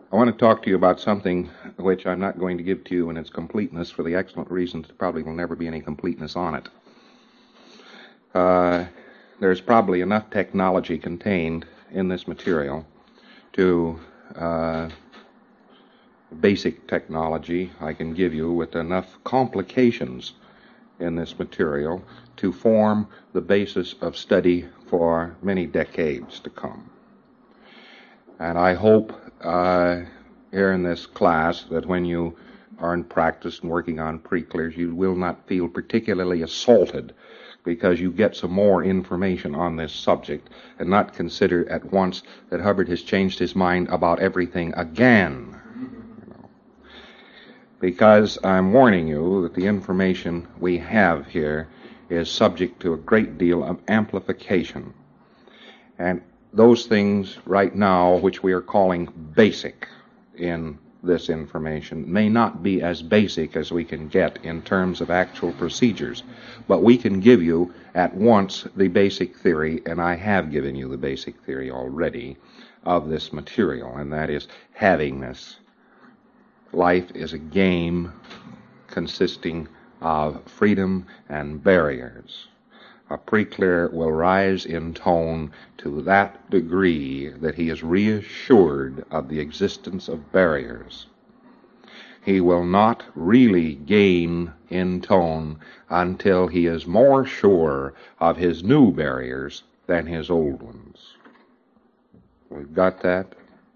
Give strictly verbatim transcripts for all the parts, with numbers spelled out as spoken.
I want to talk to you about something which I'm not going to give to you in its completeness for the excellent reason that there probably will never be any completeness on it. Uh, there's probably enough technology contained in this material to uh, basic technology I can give you with enough complications in this material to form the basis of study for many decades to come. And I hope uh, here in this class that when you are in practice and working on pre-clears, you will not feel particularly assaulted because you get some more information on this subject and not consider at once that Hubbard has changed his mind about everything again. You know. Because I'm warning you that the information we have here is subject to a great deal of amplification. And those things right now, which we are calling basic in this information, may not be as basic as we can get in terms of actual procedures. But we can give you at once the basic theory, and I have given you the basic theory already of this material, and that is havingness. Life is a game consisting of freedom and barriers. A pre-clear will rise in tone to that degree that he is reassured of the existence of barriers. He will not really gain in tone until he is more sure of his new barriers than his old ones. We've got that?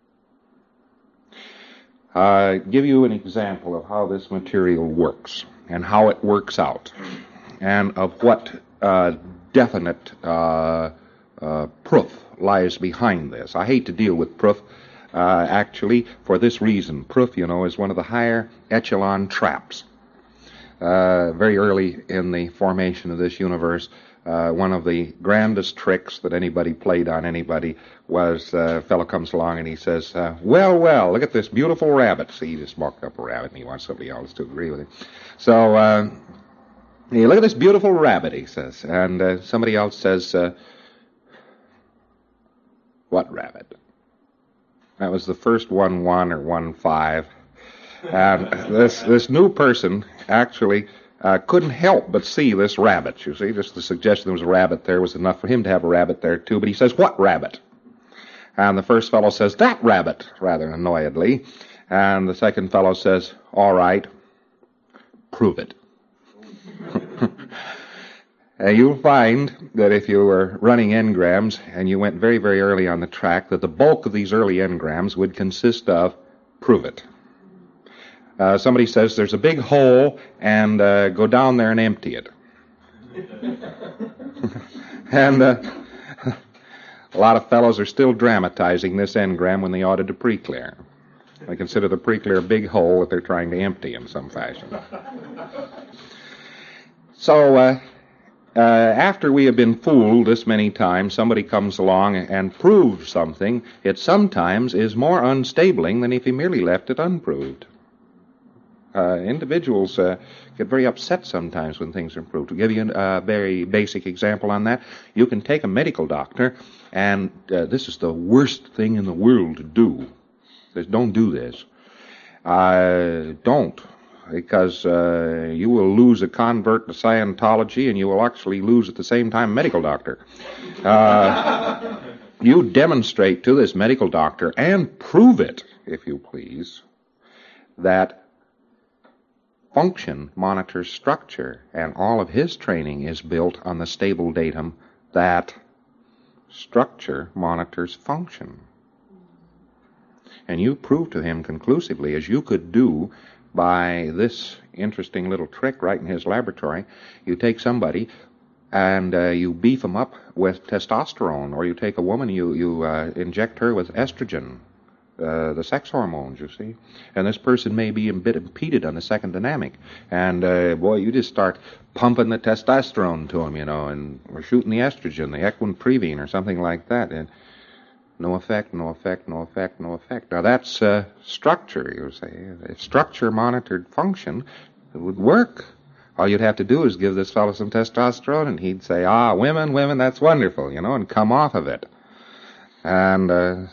I'll give you an example of how this material works and how it works out and of what Uh, definite uh, uh, proof lies behind this. I hate to deal with proof, uh, actually, for this reason. Proof, you know, is one of the higher echelon traps. Uh, very early in the formation of this universe, uh, one of the grandest tricks that anybody played on anybody was uh, a fellow comes along and he says, uh, well, well, look at this beautiful rabbit. See, he just mocked up a rabbit and he wants somebody else to agree with him. So, uh, Hey, look at this beautiful rabbit, he says. And uh, somebody else says, uh, what rabbit? That was the first one one or one five. And this this new person actually uh, couldn't help but see this rabbit, you see. Just the suggestion there was a rabbit there was enough for him to have a rabbit there, too. But he says, what rabbit? And the first fellow says, that rabbit, rather annoyedly. And the second fellow says, all right, prove it. Uh, you'll find that if you were running engrams and you went very, very early on the track, that the bulk of these early engrams would consist of prove it. Uh, somebody says there's a big hole and uh, go down there and empty it. and uh, a lot of fellows are still dramatizing this engram when they ought to pre-clear. They consider the pre-clear a big hole that they're trying to empty in some fashion. So, uh, uh, after we have been fooled this many times, somebody comes along and proves something. It sometimes is more unstabling than if he merely left it unproved. Uh, individuals uh, get very upset sometimes when things are proved. To give you a very basic example on that, you can take a medical doctor, and uh, this is the worst thing in the world to do. Says, don't do this. Uh, don't. Because uh, you will lose a convert to Scientology, and you will actually lose at the same time a medical doctor. Uh, you demonstrate to this medical doctor, and prove it, if you please, that function monitors structure, and all of his training is built on the stable datum that structure monitors function. And you prove to him conclusively, as you could do by this interesting little trick right in his laboratory. You take somebody and uh, you beef them up with testosterone, or you take a woman, you, you uh, inject her with estrogen, uh, the sex hormones, you see. And this person may be a bit impeded on the second dynamic. And, uh, boy, you just start pumping the testosterone to him, you know, and we're shooting the estrogen, the equine or something like that. And no effect, no effect, no effect, no effect. Now, that's uh, structure, you say. If structure-monitored function, it would work. All you'd have to do is give this fellow some testosterone, and he'd say, ah, women, women, that's wonderful, you know, and come off of it. And uh,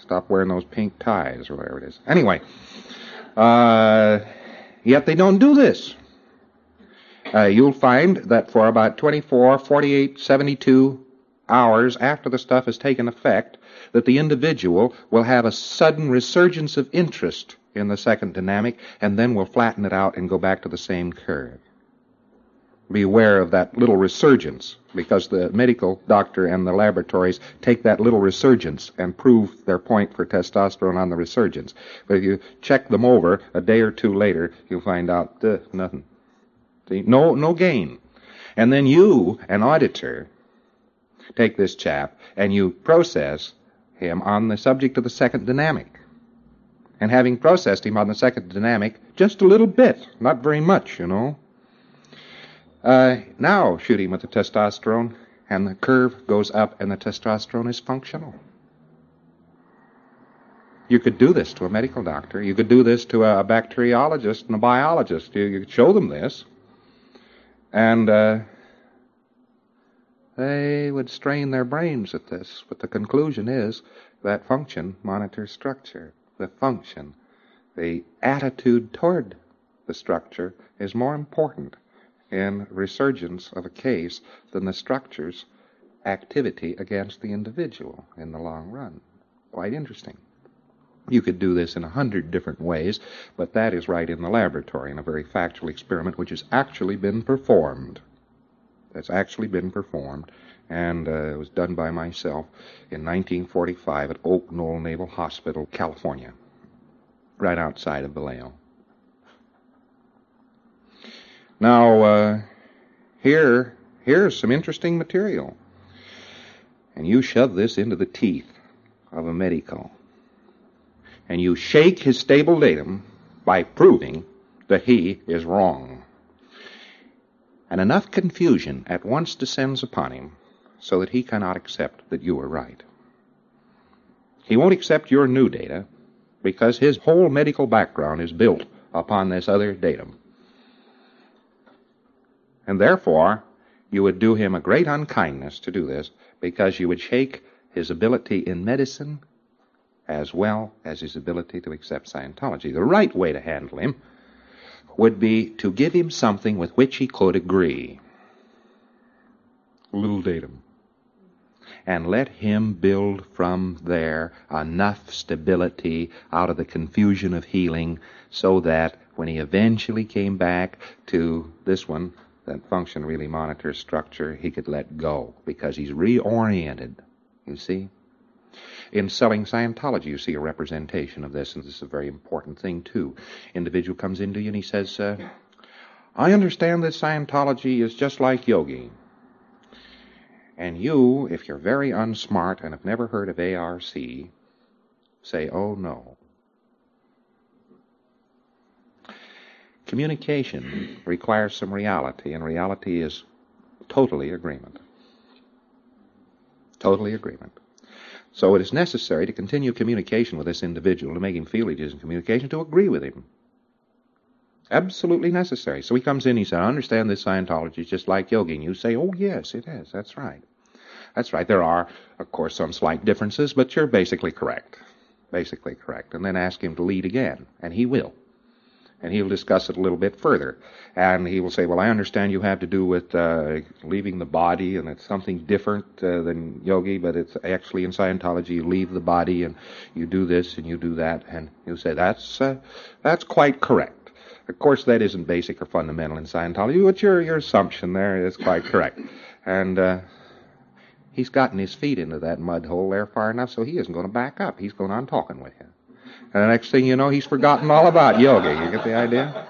Stop wearing those pink ties or whatever it is. Anyway, uh, yet they don't do this. Uh, you'll find that for about twenty-four, forty-eight, seventy-two hours after the stuff has taken effect, that the individual will have a sudden resurgence of interest in the second dynamic, and then will flatten it out and go back to the same curve. Beware of that little resurgence, because the medical doctor and the laboratories take that little resurgence and prove their point for testosterone on the resurgence. But if you check them over a day or two later, you'll find out uh, nothing. See? No, no gain. And then you, an auditor, take this chap and you process him on the subject of the second dynamic. And having processed him on the second dynamic, just a little bit, not very much, you know. Uh, now shoot him with the testosterone, and the curve goes up, and the testosterone is functional. You could do this to a medical doctor. You could do this to a bacteriologist and a biologist. You, you could show them this, and uh, they would strain their brains at this. But the conclusion is that function monitors structure. The function, the attitude toward the structure, is more important in resurgence of a case than the structure's activity against the individual in the long run. Quite interesting. You could do this in a hundred different ways, but that is right in the laboratory in a very factual experiment which has actually been performed. That's actually been performed, and uh, it was done by myself in nineteen forty-five at Oak Knoll Naval Hospital, California, right outside of Vallejo. Now, uh, here, here's some interesting material. And you shove this into the teeth of a medico. And you shake his stable datum by proving that he is wrong. And enough confusion at once descends upon him so that he cannot accept that you are right. He won't accept your new data because his whole medical background is built upon this other datum. And therefore, you would do him a great unkindness to do this, because you would shake his ability in medicine as well as his ability to accept Scientology. The right way to handle him would be to give him something with which he could agree. A little datum. And let him build from there enough stability out of the confusion of healing so that when he eventually came back to this one, that function really monitors structure, he could let go because he's reoriented, you see. In Selling Scientology, you see a representation of this, and this is a very important thing, too. Individual comes into you and he says, uh, I understand that Scientology is just like yogi. And you, if you're very unsmart and have never heard of A R C, say, oh, no. Communication requires some reality, and reality is totally agreement. Totally agreement. So it is necessary to continue communication with this individual to make him feel he is in communication, to agree with him. Absolutely necessary. So he comes in, he says, I understand this Scientology is just like yogi. And you say, oh, yes, it is. That's right. That's right. There are, of course, some slight differences, but you're basically correct. Basically correct. And then ask him to lead again, and he will. And he'll discuss it a little bit further. And he will say, well, I understand you have to do with uh, leaving the body, and it's something different uh, than yogi, but it's actually in Scientology you leave the body, and you do this, and you do that. And he'll say, that's uh, that's quite correct. Of course, that isn't basic or fundamental in Scientology, but your, your assumption there is quite correct. And uh, he's gotten his feet into that mud hole there far enough, so he isn't going to back up. He's going on talking with you. And the next thing you know, he's forgotten all about yoga. You get the idea?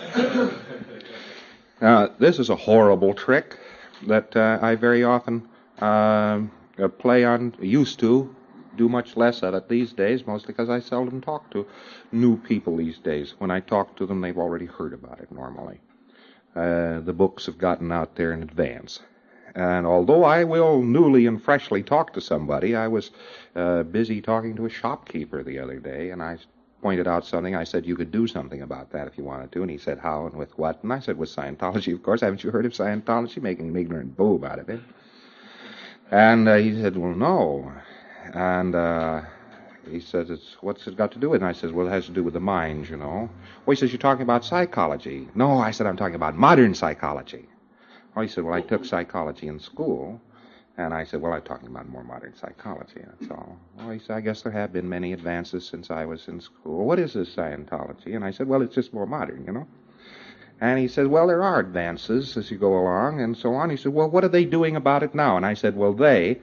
Now, this is a horrible trick that uh, I very often uh, play on, used to, do much less of it these days, mostly because I seldom talk to new people these days. When I talk to them, they've already heard about it normally. Uh, the books have gotten out there in advance. And although I will newly and freshly talk to somebody, I was uh, busy talking to a shopkeeper the other day, and I pointed out something. I said, you could do something about that if you wanted to. And he said, how and with what? And I said, with Scientology, of course. Haven't you heard of Scientology? Making an ignorant boob out of it. And uh, he said, well, no. And uh, he says, it's, what's it got to do with it? And I says, well, it has to do with the mind, you know. Well, he says, you're talking about psychology. No, I said, I'm talking about modern psychology. Well, he said, well, I took psychology in school. And I said, well, I'm talking about more modern psychology, that's all. Well, he said, I guess there have been many advances since I was in school. What is this Scientology? And I said, well, it's just more modern, you know. And he said, well, there are advances as you go along and so on. He said, well, what are they doing about it now? And I said, well, they...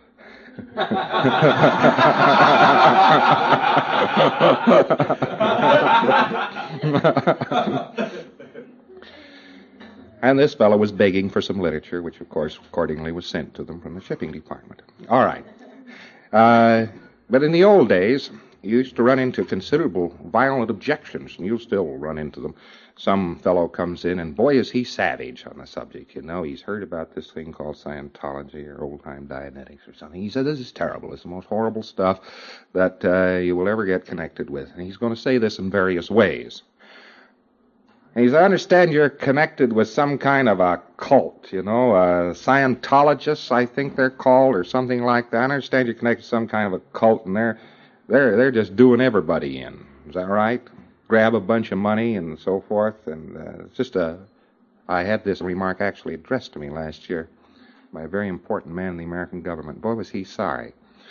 And this fellow was begging for some literature, which, of course, accordingly was sent to them from the shipping department. All right. Uh, but in the old days, you used to run into considerable violent objections, and you'll still run into them. Some fellow comes in, and boy, is he savage on the subject. You know, he's heard about this thing called Scientology or old-time Dianetics or something. He said, this is terrible. It's the most horrible stuff that uh, you will ever get connected with. And he's going to say this in various ways. He says, I understand you're connected with some kind of a cult, you know, uh, Scientologists, I think they're called, or something like that. I understand you're connected to some kind of a cult, and they're they're they're just doing everybody in. Is that right? Grab a bunch of money and so forth, and uh, it's just a. I had this remark actually addressed to me last year by a very important man in the American government. Boy, was he sorry.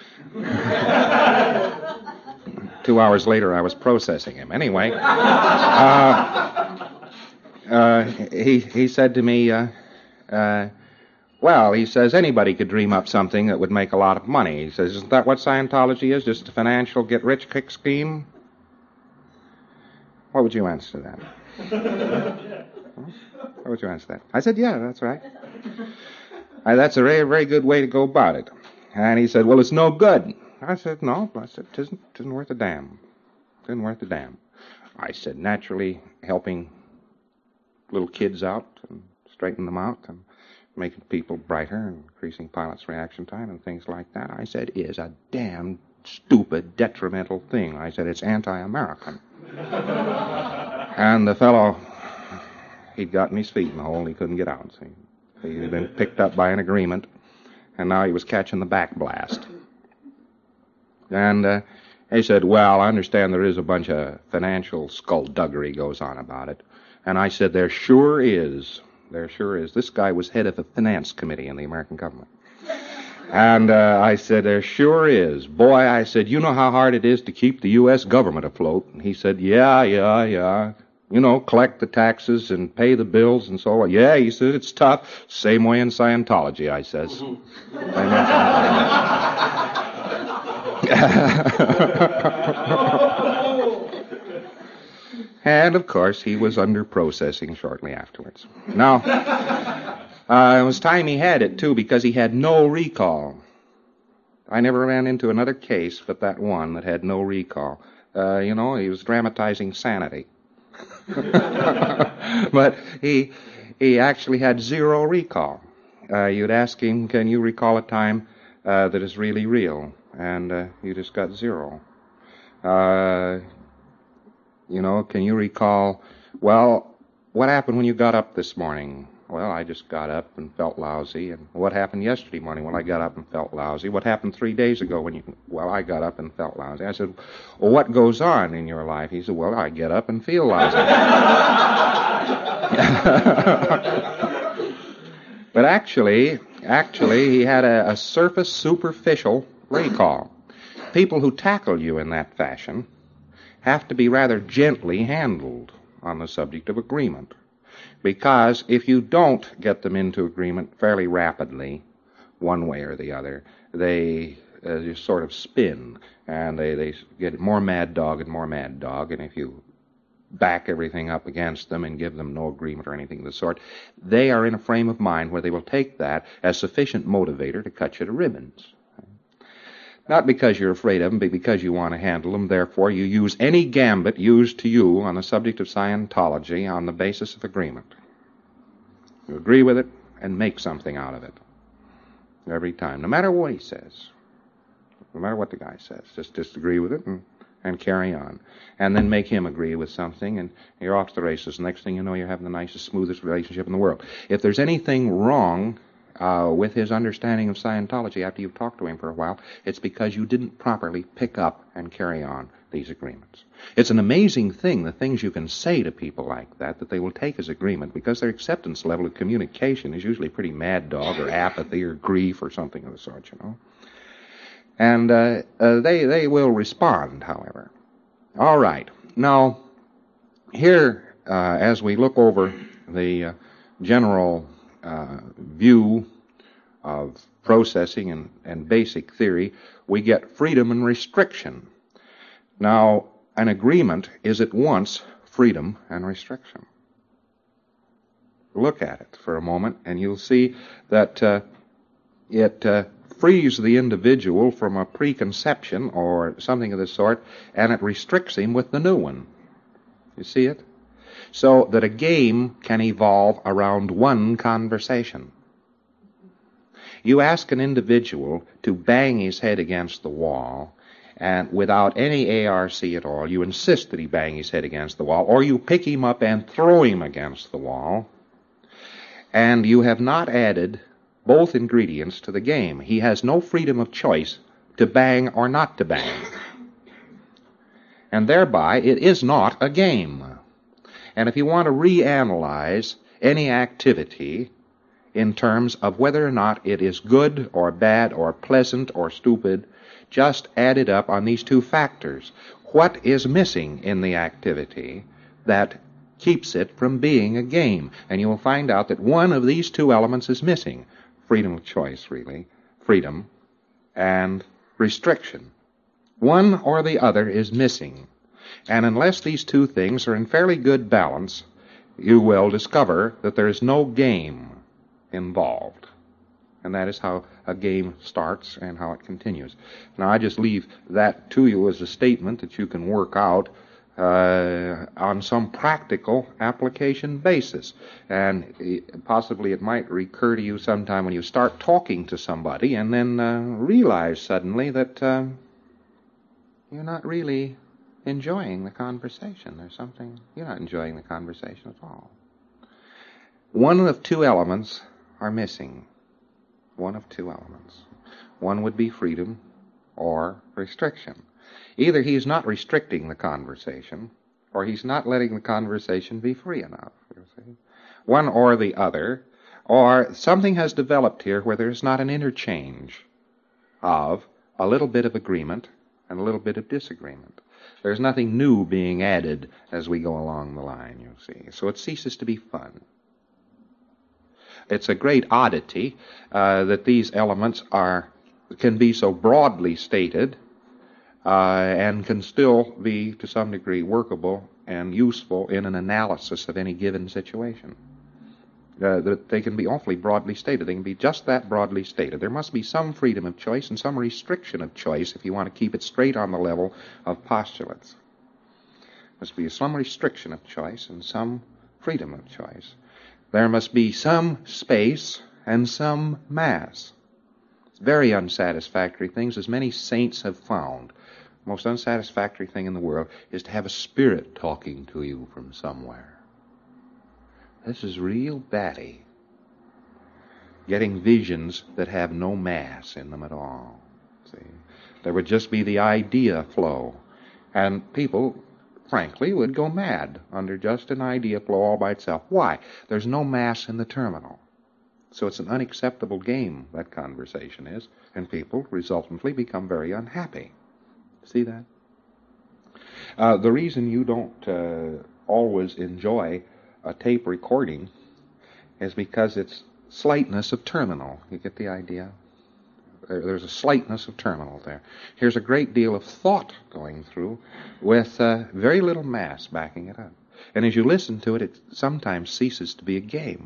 Two hours later, I was processing him. Anyway, uh, uh, he he said to me, uh, uh, well, he says, anybody could dream up something that would make a lot of money. He says, isn't that what Scientology is, just a financial get-rich-quick scheme? What would you answer to that? What would you answer to that? I said, yeah, that's right. Uh, that's a very, very good way to go about it. And he said, well, it's no good. I said, no, I said, it isn't, it isn't worth a damn. It isn't worth a damn. I said, naturally, helping little kids out and straightening them out and making people brighter and increasing pilots' reaction time and things like that, I said, is a damn stupid, detrimental thing. I said, it's anti-American. And the fellow, he'd gotten his feet in the hole, he couldn't get out. See? He'd been picked up by an agreement, and now he was catching the back blast. And uh, he said, well, I understand there is a bunch of financial skullduggery goes on about it. And I said, there sure is. There sure is. This guy was head of a finance committee in the American government. And uh, I said, there sure is. Boy, I said, you know how hard it is to keep the U S government afloat? And he said, yeah, yeah, yeah. You know, collect the taxes and pay the bills and so on. Yeah, he said, it's tough. Same way in Scientology, I says. Same way in Scientology. And, of course, he was under processing shortly afterwards. Now, uh, it was time he had it, too, because he had no recall. I never ran into another case but that one that had no recall. Uh, you know, he was dramatizing sanity. But he he actually had zero recall. Uh, you'd ask him, can you recall a time uh, that is really real? And uh, you just got zero. Uh, you know, can you recall, well, what happened when you got up this morning? Well, I just got up and felt lousy. And what happened yesterday morning? Well, I got up and felt lousy. What happened three days ago when you, well, I got up and felt lousy. I said, well, what goes on in your life? He said, well, I get up and feel lousy. But actually, actually, he had a, a surface superficial recall. People who tackle you in that fashion have to be rather gently handled on the subject of agreement. Because if you don't get them into agreement fairly rapidly, one way or the other, they uh, just sort of spin, and they, they get more mad dog and more mad dog, and if you back everything up against them and give them no agreement or anything of the sort, they are in a frame of mind where they will take that as sufficient motivator to cut you to ribbons. Not because you're afraid of them, but because you want to handle them. Therefore, you use any gambit used to you on the subject of Scientology on the basis of agreement. You agree with it and make something out of it. Every time. No matter what he says. No matter what the guy says. Just disagree with it and, and carry on. And then make him agree with something, and you're off to the races. Next thing you know, you're having the nicest, smoothest relationship in the world. If there's anything wrong uh, with his understanding of Scientology after you've talked to him for a while, it's because you didn't properly pick up and carry on these agreements. It's an amazing thing, the things you can say to people like that, that they will take as agreement, because their acceptance level of communication is usually pretty mad dog or apathy or grief or something of the sort, you know. And uh, uh, they, they will respond, however. All right. Now, here, uh, as we look over the uh, general uh, view of processing and, and basic theory, we get freedom and restriction. Now, an agreement is at once freedom and restriction. Look at it for a moment, and you'll see that uh, it uh, frees the individual from a preconception or something of the sort, and it restricts him with the new one. You see it? So that a game can evolve around one conversation. You ask an individual to bang his head against the wall, and without any A R C at all, you insist that he bang his head against the wall, or you pick him up and throw him against the wall, and you have not added both ingredients to the game. He has no freedom of choice to bang or not to bang. And thereby, it is not a game. And if you want to reanalyze any activity in terms of whether or not it is good or bad or pleasant or stupid, just add it up on these two factors. What is missing in the activity that keeps it from being a game? And you will find out that one of these two elements is missing. Freedom of choice, really. Freedom and restriction. One or the other is missing. And unless these two things are in fairly good balance, you will discover that there is no game involved. And that is how a game starts and how it continues. Now, I just leave that to you as a statement that you can work out uh, on some practical application basis. And possibly it might recur to you sometime when you start talking to somebody and then uh, realize suddenly that uh, you're not really enjoying the conversation. There's something, you're not enjoying the conversation at all. One of two elements are missing. One of two elements. One would be freedom or restriction. Either he's not restricting the conversation, or he's not letting the conversation be free enough. You see? One or the other, or something has developed here where there's not an interchange of a little bit of agreement and a little bit of disagreement. There's nothing new being added as we go along the line, you see. So it ceases to be fun. It's a great oddity uh, that these elements are can be so broadly stated uh, and can still be, to some degree, workable and useful in an analysis of any given situation. Uh, that they can be awfully broadly stated. They can be just that broadly stated. There must be some freedom of choice and some restriction of choice if you want to keep it straight on the level of postulates. There must be some restriction of choice and some freedom of choice. There must be some space and some mass. It's very unsatisfactory things, as many saints have found. The most unsatisfactory thing in the world is to have a spirit talking to you from somewhere. This is real batty. Getting visions that have no mass in them at all. See, there would just be the idea flow. And people, frankly, would go mad under just an idea flow all by itself. Why? There's no mass in the terminal. So it's an unacceptable game, that conversation is, and people resultantly become very unhappy. See that? Uh, the reason you don't uh, always enjoy a tape recording is because it's slightness of terminal. You get the idea? There's a slightness of terminal there. Here's a great deal of thought going through with uh, very little mass backing it up. And as you listen to it, it sometimes ceases to be a game.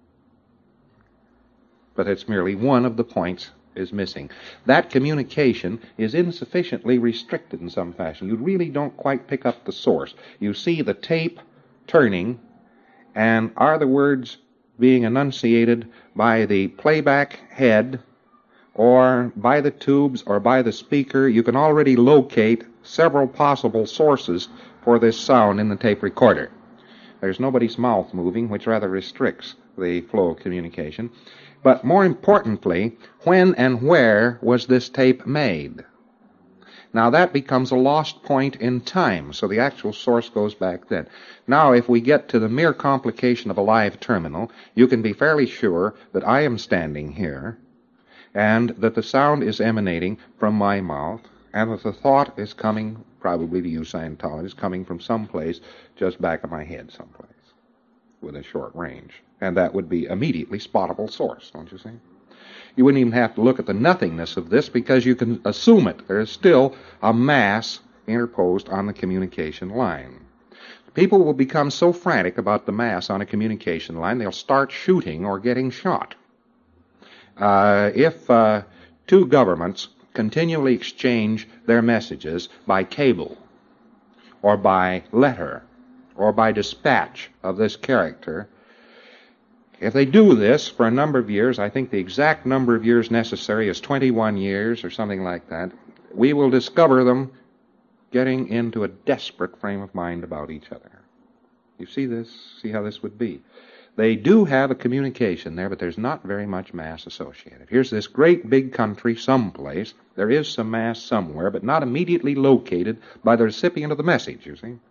But it's merely one of the points is missing. That communication is insufficiently restricted in some fashion. You really don't quite pick up the source. You see the tape turning, and are the words being enunciated by the playback head or by the tubes or by the speaker? You can already locate several possible sources for this sound in the tape recorder. There's nobody's mouth moving, which rather restricts the flow of communication. But more importantly, when and where was this tape made? Now that becomes a lost point in time, so the actual source goes back then. Now if we get to the mere complication of a live terminal, you can be fairly sure that I am standing here, and that the sound is emanating from my mouth, and that the thought is coming, probably to you Scientologists, coming from someplace just back of my head someplace, with a short range. And that would be immediately spottable source, don't you see? You wouldn't even have to look at the nothingness of this because you can assume it. There is still a mass interposed on the communication line. People will become so frantic about the mass on a communication line, they'll start shooting or getting shot. Uh, if uh, two governments continually exchange their messages by cable or by letter or by dispatch of this character, if they do this for a number of years, I think the exact number of years necessary is twenty-one years or something like that, we will discover them getting into a desperate frame of mind about each other. You see this? See how this would be? They do have a communication there, but there's not very much mass associated. Here's this great big country someplace. There is some mass somewhere, but not immediately located by the recipient of the message, you see.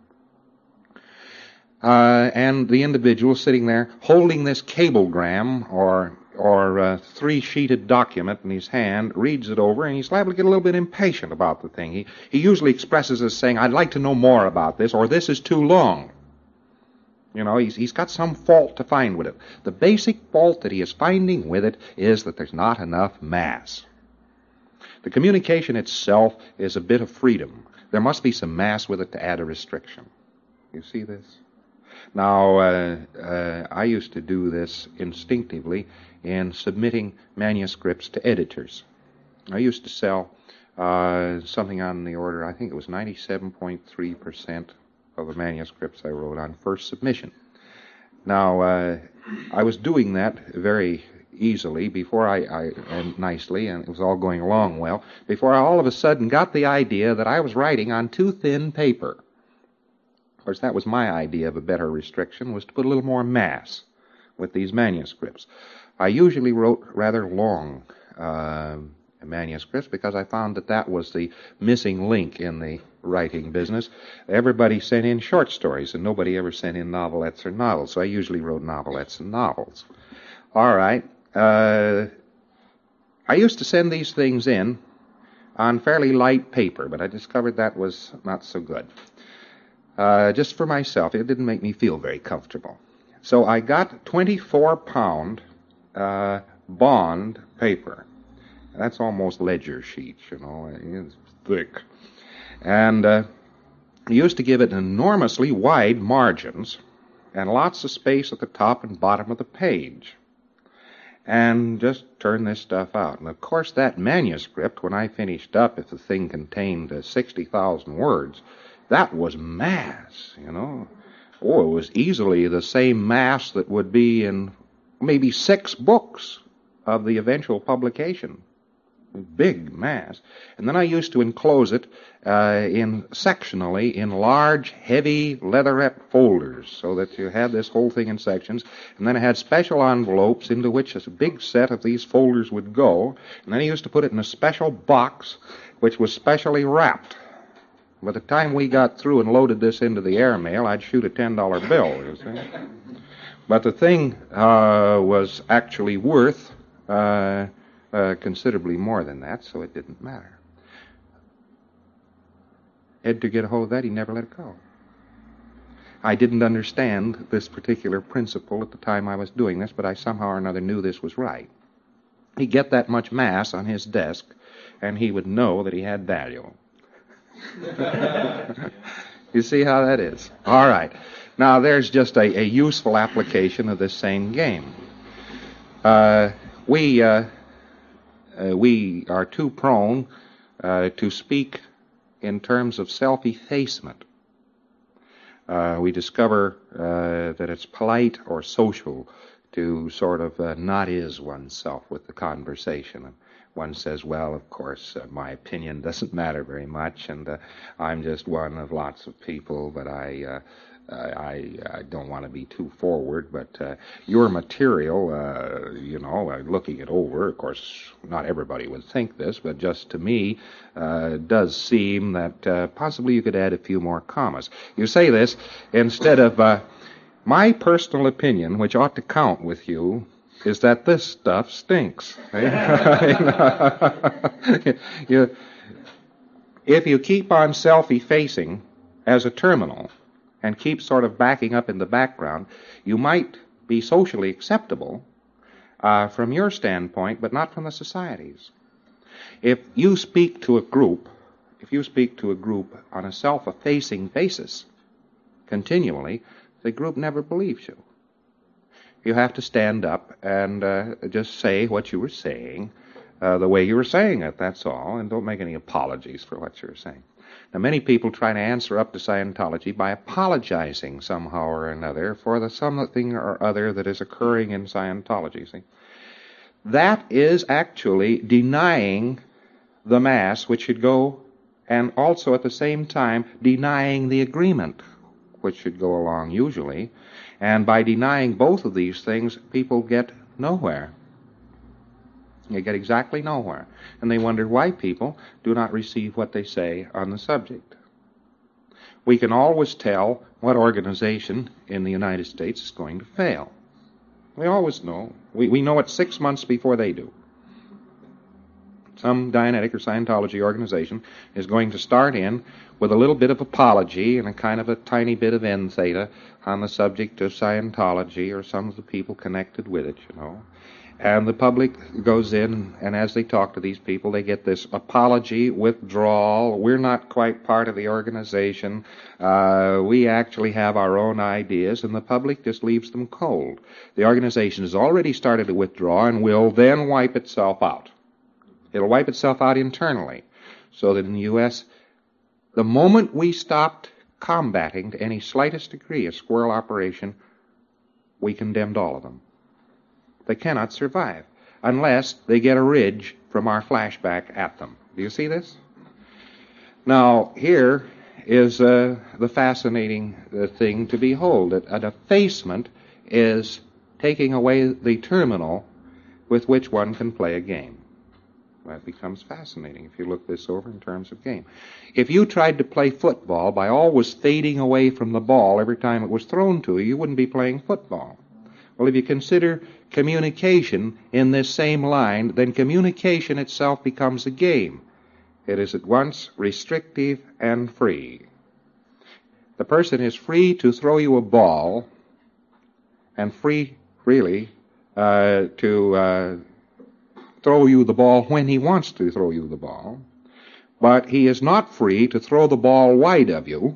Uh, and the individual sitting there holding this cablegram or or uh, three-sheeted document in his hand, reads it over, and he's liable to get a little bit impatient about the thing. He, he usually expresses as saying, I'd like to know more about this, or this is too long. You know, he's, he's got some fault to find with it. The basic fault that he is finding with it is that there's not enough mass. The communication itself is a bit of freedom. There must be some mass with it to add a restriction. You see this? Now, uh, uh, I used to do this instinctively in submitting manuscripts to editors. I used to sell uh, something on the order, I think it was ninety-seven point three percent of the manuscripts I wrote on first submission. Now, uh, I was doing that very easily before I, I, and nicely, and it was all going along well, before I all of a sudden got the idea that I was writing on too thin paper. Of course, that was my idea of a better restriction, was to put a little more mass with these manuscripts. I usually wrote rather long uh, manuscripts because I found that that was the missing link in the writing business. Everybody sent in short stories, and nobody ever sent in novelettes or novels, so I usually wrote novelettes and novels. All right. Uh, I used to send these things in on fairly light paper, but I discovered that was not so good. Uh, just for myself, it didn't make me feel very comfortable. So I got twenty-four pound uh, bond paper. That's almost ledger sheets, you know. It's thick. And uh, I used to give it enormously wide margins and lots of space at the top and bottom of the page. And just turn this stuff out. And of course that manuscript, when I finished up, if the thing contained uh, sixty thousand words, that was mass, you know. Oh, it was easily the same mass that would be in maybe six books of the eventual publication. Big mass. And then I used to enclose it uh, in sectionally in large, heavy leatherette folders so that you had this whole thing in sections. And then I had special envelopes into which a big set of these folders would go. And then I used to put it in a special box which was specially wrapped. By the time we got through and loaded this into the airmail, I'd shoot a ten dollar bill, you see. But the thing uh, was actually worth uh, uh, considerably more than that, so it didn't matter. Ed, to get a hold of that, he never let it go. I didn't understand this particular principle at the time I was doing this, but I somehow or another knew this was right. He'd get that much mass on his desk, and he would know that he had value. You see how that is? All right. Now, there's just a, a useful application of this same game. Uh, we uh, uh, we are too prone uh, to speak in terms of self-effacement. Uh, we discover uh, that it's polite or social to sort of uh, not is oneself with the conversation. And one says, well, of course, uh, my opinion doesn't matter very much, and uh, I'm just one of lots of people, but I... Uh, I, I don't want to be too forward, but uh, your material, uh, you know, uh, looking it over, of course, not everybody would think this, but just to me, uh, does seem that uh, possibly you could add a few more commas. You say this instead of, uh, my personal opinion, which ought to count with you, is that this stuff stinks. you, if you keep on self-effacing as a terminal, and keep sort of backing up in the background, you might be socially acceptable uh, from your standpoint, but not from the society's. If you speak to a group, if you speak to a group on a self-effacing basis continually, the group never believes you. You have to stand up and uh, just say what you were saying uh, the way you were saying it, that's all, and don't make any apologies for what you're saying. Now, many people try to answer up to Scientology by apologizing somehow or another for the something or other that is occurring in Scientology. See? That is actually denying the Mass, which should go, and also at the same time denying the agreement, which should go along usually. And by denying both of these things, people get nowhere. They get exactly nowhere. And they wonder why people do not receive what they say on the subject. We can always tell what organization in the United States is going to fail. We always know. We, we know it six months before they do. Some Dianetic or Scientology organization is going to start in with a little bit of apology and a kind of a tiny bit of end theta on the subject of Scientology or some of the people connected with it, you know. And the public goes in, and as they talk to these people, they get this apology, withdrawal. We're not quite part of the organization. Uh, we actually have our own ideas, and the public just leaves them cold. The organization has already started to withdraw and will then wipe itself out. It'll wipe itself out internally, so that in the U S, the moment we stopped combating to any slightest degree a squirrel operation, we condemned all of them. They cannot survive unless they get a ridge from our flashback at them. Do you see this? Now, here is uh, the fascinating uh, thing to behold. That an effacement is taking away the terminal with which one can play a game. That becomes fascinating if you look this over in terms of game. If you tried to play football by always fading away from the ball every time it was thrown to you, you wouldn't be playing football. Well, if you consider communication in this same line, then communication itself becomes a game. It is at once restrictive and free. The person is free to throw you a ball and free, really, uh, to uh, throw you the ball when he wants to throw you the ball, but he is not free to throw the ball wide of you.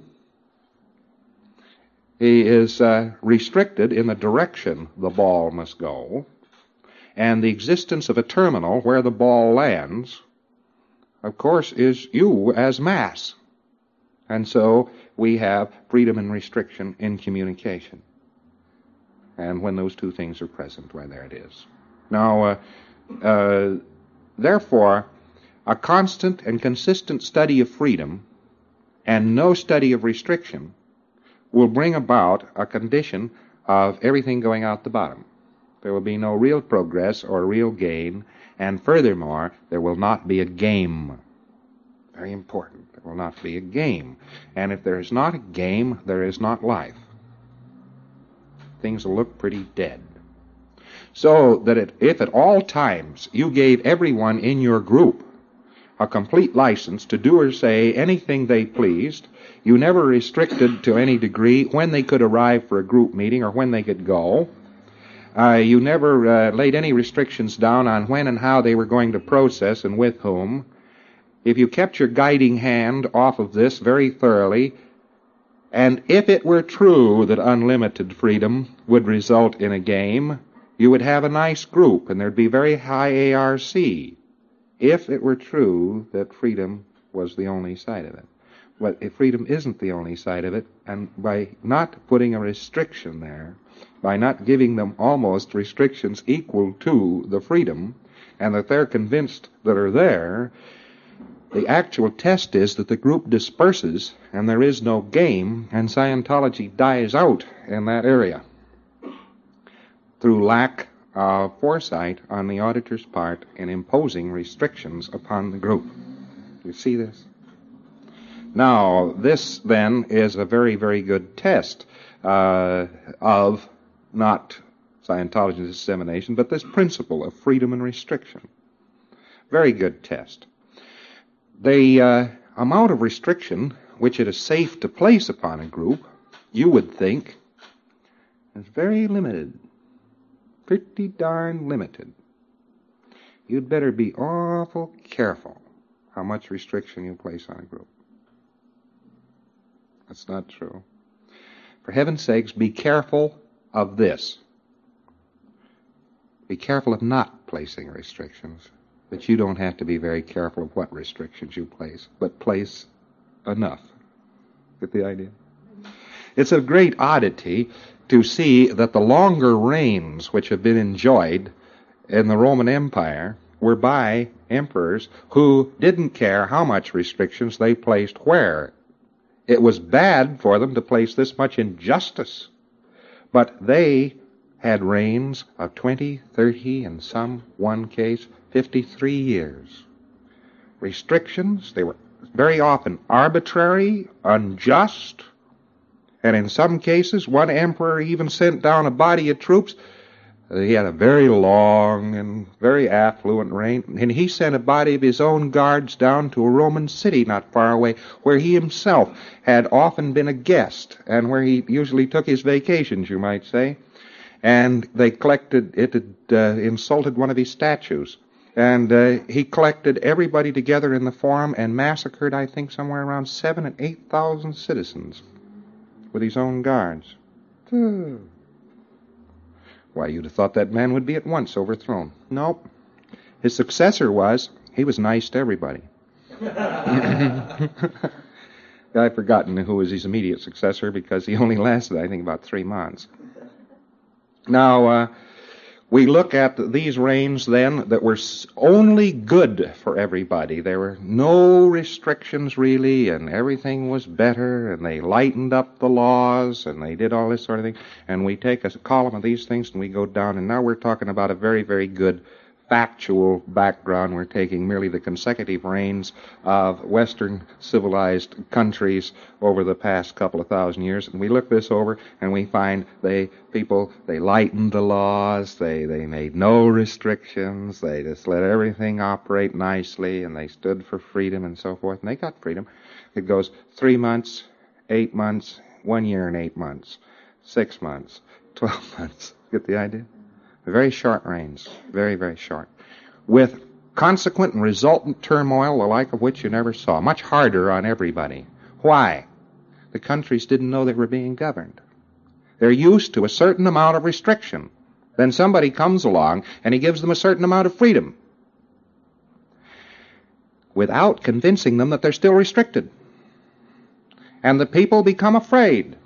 He is uh, restricted in the direction the ball must go, and the existence of a terminal where the ball lands, of course, is you as mass. And so we have freedom and restriction in communication. And when those two things are present, well, there it is. Now, uh, uh, therefore, a constant and consistent study of freedom and no study of restriction will bring about a condition of everything going out the bottom. There will be no real progress or real gain, and furthermore, there will not be a game. Very important. There will not be a game. And if there is not a game, there is not life. Things will look pretty dead. So that it, if at all times you gave everyone in your group a complete license to do or say anything they pleased, you never restricted to any degree when they could arrive for a group meeting or when they could go. Uh, you never uh, laid any restrictions down on when and how they were going to process and with whom. If you kept your guiding hand off of this very thoroughly, and if it were true that unlimited freedom would result in a game, you would have a nice group and there'd be very high A R C. If it were true that freedom was the only side of it. But if freedom isn't the only side of it, and by not putting a restriction there, by not giving them almost restrictions equal to the freedom, and that they're convinced that are there, the actual test is that the group disperses and there is no game, and Scientology dies out in that area through lack of foresight on the auditor's part in imposing restrictions upon the group. You see this? Now, this then is a very, very good test uh, of not Scientology dissemination, but this principle of freedom and restriction. Very good test. The uh, amount of restriction which it is safe to place upon a group, you would think, is very limited. Pretty darn limited. You'd better be awful careful how much restriction you place on a group. That's not true. For heaven's sakes, be careful of this. Be careful of not placing restrictions. But you don't have to be very careful of what restrictions you place, but place enough. Get the idea? It's a great oddity to see that the longer reigns which have been enjoyed in the Roman Empire were by emperors who didn't care how much restrictions they placed where. It was bad for them to place this much injustice, but they had reigns of twenty, thirty, and some, one case, fifty-three years. Restrictions, they were very often arbitrary, unjust, and in some cases, one emperor even sent down a body of troops. He had a very long and very affluent reign, and he sent a body of his own guards down to a Roman city not far away, where he himself had often been a guest, and where he usually took his vacations, you might say. And they collected, it had uh, insulted one of his statues. And uh, he collected everybody together in the forum and massacred, I think, somewhere around seven and eight thousand citizens with his own guards. Why, you'd have thought that man would be at once overthrown. Nope. His successor was, he was nice to everybody. I've forgotten who was his immediate successor because he only lasted, I think, about three months. Now, uh, we look at these reigns then that were only good for everybody. There were no restrictions really, and everything was better, and they lightened up the laws, and they did all this sort of thing. And we take a column of these things and we go down, and now we're talking about a very, very good factual background. We're taking merely the consecutive reigns of Western civilized countries over the past couple of thousand years, and we look this over and we find they people they lightened the laws, they they made no restrictions, they just let everything operate nicely, and they stood for freedom and so forth, and they got freedom. It goes three months, eight months, one year and eight months, six months, twelve months. Get the idea? Very short reigns, very, very short, with consequent and resultant turmoil, the like of which you never saw. Much harder on everybody. Why? The countries didn't know they were being governed. They're used to a certain amount of restriction. Then somebody comes along and he gives them a certain amount of freedom without convincing them that they're still restricted. And the people become afraid.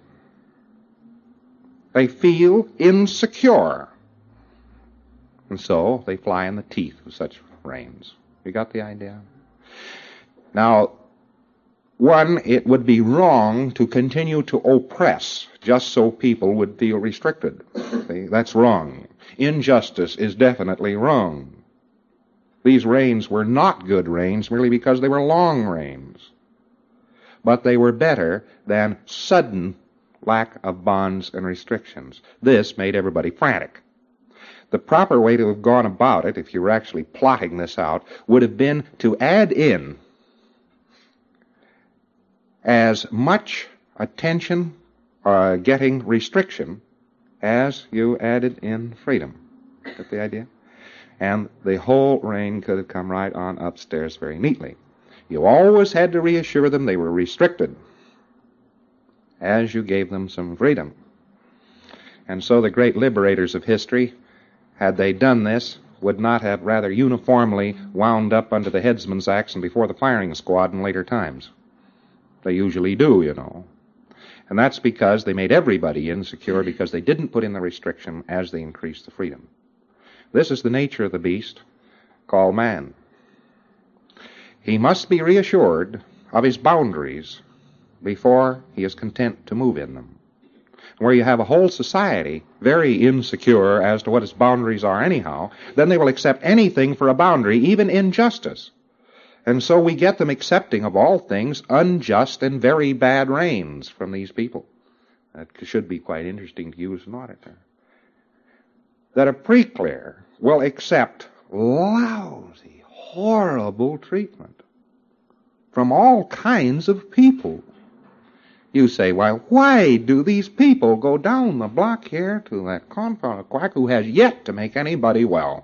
They feel insecure. And so they fly in the teeth of such reigns. You got the idea? Now, one, it would be wrong to continue to oppress just so people would feel restricted. See, that's wrong. Injustice is definitely wrong. These reigns were not good reigns merely because they were long reigns. But they were better than sudden lack of bonds and restrictions. This made everybody frantic. The proper way to have gone about it, if you were actually plotting this out, would have been to add in as much attention uh, getting restriction as you added in freedom. Get the idea? And the whole reign could have come right on upstairs very neatly. You always had to reassure them they were restricted as you gave them some freedom. And so the great liberators of history, had they done this, would not have rather uniformly wound up under the headsman's axe and before the firing squad in later times. They usually do, you know. And that's because they made everybody insecure because they didn't put in the restriction as they increased the freedom. This is the nature of the beast. called man. He must be reassured of his boundaries before he is content to move in them. Where you have a whole society very insecure as to what its boundaries are anyhow, then they will accept anything for a boundary, even injustice. And so we get them accepting of all things unjust and very bad rains from these people. That should be quite interesting to you as an auditor. That a pre-clear will accept lousy, horrible treatment from all kinds of people. You say, well, why do these people go down the block here to that confounded quack who has yet to make anybody well?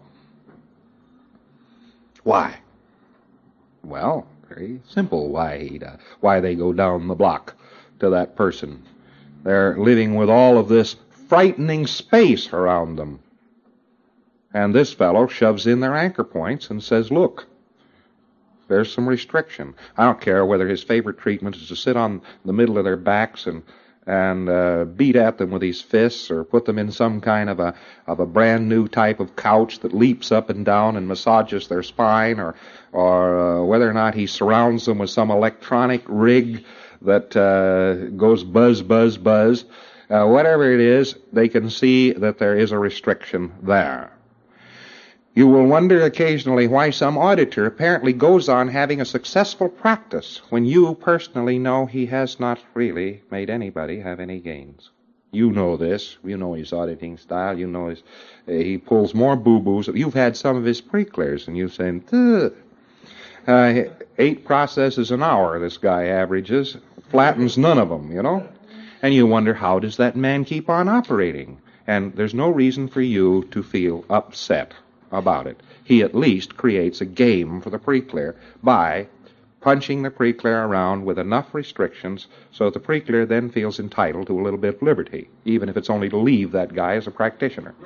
Why? Well, very simple why he does, why they go down the block to that person. They're living with all of this frightening space around them. And this fellow shoves in their anchor points and says, look, there's some restriction. I don't care whether his favorite treatment is to sit on the middle of their backs and and uh, beat at them with his fists, or put them in some kind of a of a brand new type of couch that leaps up and down and massages their spine, or or uh, whether or not he surrounds them with some electronic rig that uh, goes buzz, buzz, buzz. Uh, whatever it is, they can see that there is a restriction there. You will wonder occasionally why some auditor apparently goes on having a successful practice when you personally know he has not really made anybody have any gains. You know this. You know his auditing style. You know his, uh, he pulls more boo-boos. You've had some of his pre-clears, and you say, uh, eight processes an hour this guy averages, flattens none of them, you know? And you wonder, how does that man keep on operating? And there's no reason for you to feel upset about it. He at least creates a game for the pre-clear by punching the pre-clear around with enough restrictions so that the pre-clear then feels entitled to a little bit of liberty, even if it's only to leave that guy as a practitioner.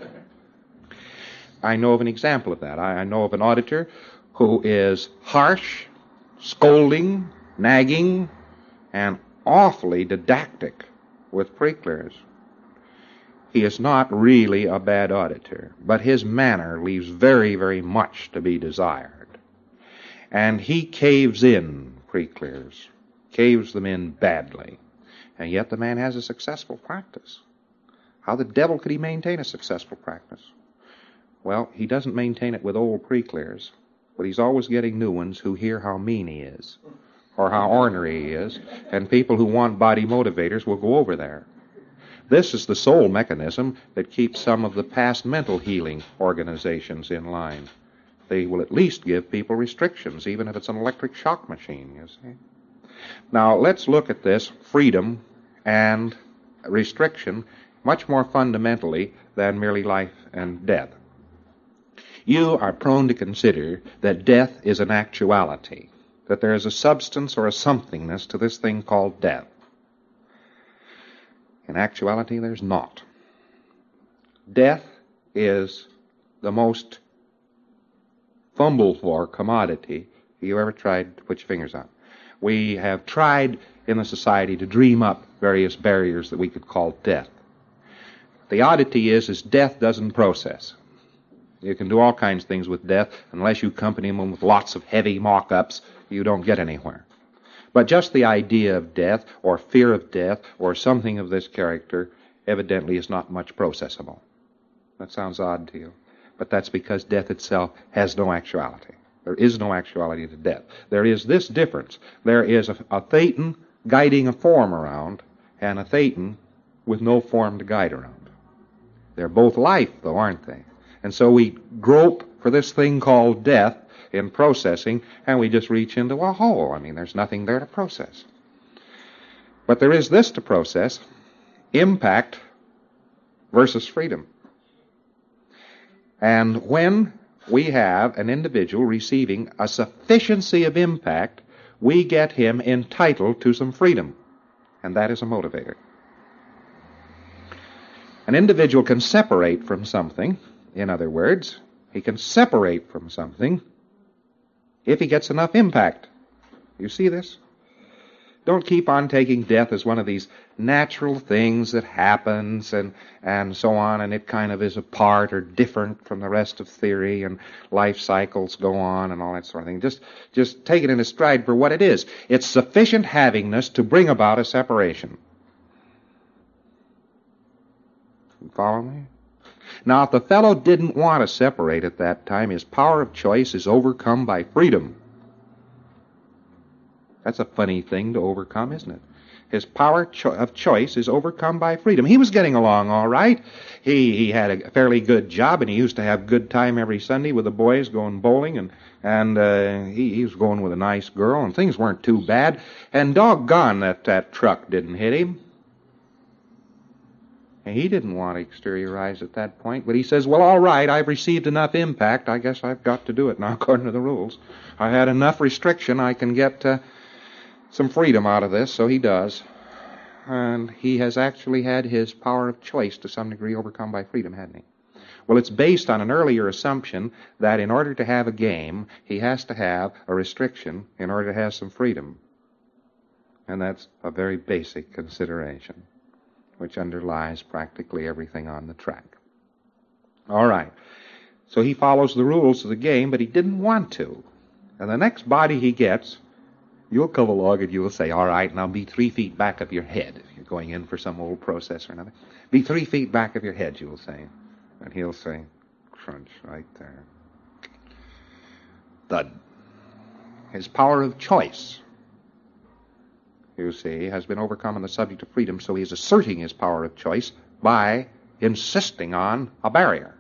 I know of an example of that. I, I know of an auditor who is harsh, scolding, nagging, and awfully didactic with pre-clears. He is not really a bad auditor, but his manner leaves very, very much to be desired. And he caves in pre-clears, caves them in badly, and yet the man has a successful practice. How the devil could he maintain a successful practice? Well, he doesn't maintain it with old pre-clears, but he's always getting new ones who hear how mean he is, or how ornery he is, and people who want body motivators will go over there. This is the sole mechanism that keeps some of the past mental healing organizations in line. They will at least give people restrictions, even if it's an electric shock machine, you see. Now, let's look at this freedom and restriction much more fundamentally than merely life and death. You are prone to consider that death is an actuality, that there is a substance or a somethingness to this thing called death. In actuality, there's not. Death is the most fumbled for commodity you ever tried to put your fingers on. We have tried in the society to dream up various barriers that we could call death. The oddity is, is death doesn't process. You can do all kinds of things with death. Unless you accompany them with lots of heavy mock-ups, you don't get anywhere. But just the idea of death, or fear of death, or something of this character, evidently is not much processable. That sounds odd to you. But that's because death itself has no actuality. There is no actuality to death. There is this difference. There is a, a thetan guiding a form around, and a thetan with no form to guide around. They're both life, though, aren't they? And so we grope for this thing called death in processing, and we just reach into a hole. I mean, there's nothing there to process. But there is this to process: impact versus freedom. And when we have an individual receiving a sufficiency of impact, we get him entitled to some freedom, and that is a motivator. An individual can separate from something. In other words, he can separate from something if he gets enough impact. You see this? Don't keep on taking death as one of these natural things that happens and, and so on, and it kind of is apart or different from the rest of theory, and life cycles go on and all that sort of thing. Just, just take it in a stride for what it is. It's sufficient havingness to bring about a separation. You follow me? Now, if the fellow didn't want to separate at that time, his power of choice is overcome by freedom. That's a funny thing to overcome, isn't it? His power cho- of choice is overcome by freedom. He was getting along all right. He he had a fairly good job, and he used to have good time every Sunday with the boys going bowling, and and uh, he, he was going with a nice girl, and things weren't too bad. And doggone that that truck didn't hit him. And he didn't want to exteriorize at that point, but he says, well, all right, I've received enough impact. I guess I've got to do it now according to the rules. I had enough restriction. I can get Uh, some freedom out of this, so he does. And he has actually had his power of choice to some degree overcome by freedom, hasn't he? Well, it's based on an earlier assumption that in order to have a game, he has to have a restriction in order to have some freedom. And that's a very basic consideration, which underlies practically everything on the track. All right. So he follows the rules of the game, but he didn't want to. And the next body he gets, you'll come along and you'll say, all right, now be three feet back of your head. If you're going in for some old process or another. Be three feet back of your head, you'll say. And he'll say, crunch right there. Thud. His power of choice, you see, has been overcome on the subject of freedom, so he's asserting his power of choice by insisting on a barrier.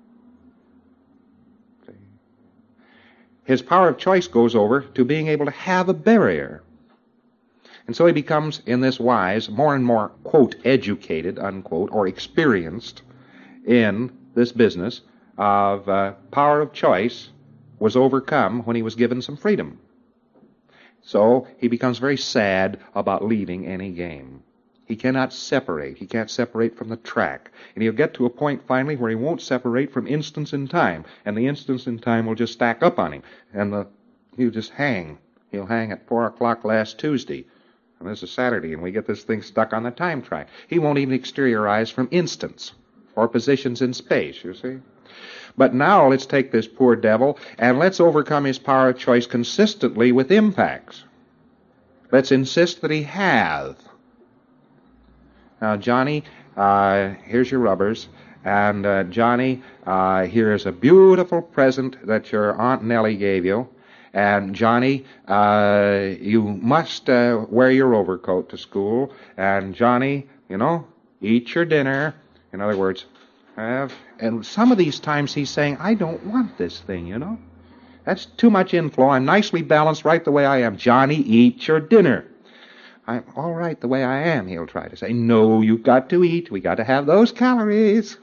His power of choice goes over to being able to have a barrier. And so he becomes, in this wise, more and more, quote, educated, unquote, or experienced in this business of uh, power of choice was overcome when he was given some freedom. So he becomes very sad about leaving any game. He cannot separate. He can't separate from the track. And he'll get to a point finally where he won't separate from instance in time. And the instance in time will just stack up on him. And the, he'll just hang. He'll hang at four o'clock last Tuesday. And this is Saturday, and we get this thing stuck on the time track. He won't even exteriorize from instance or positions in space, you see. But now let's take this poor devil and let's overcome his power of choice consistently with impacts. Let's insist that he have. Now, Johnny, uh, here's your rubbers. And, uh, Johnny, uh, here's a beautiful present that your Aunt Nellie gave you. And, Johnny, uh, you must uh, wear your overcoat to school. And, Johnny, you know, eat your dinner. In other words, have. And some of these times he's saying, I don't want this thing, you know. That's too much inflow. I'm nicely balanced right the way I am. Johnny, eat your dinner. I'm all right the way I am, he'll try to say. No, you've got to eat. We got to have those calories.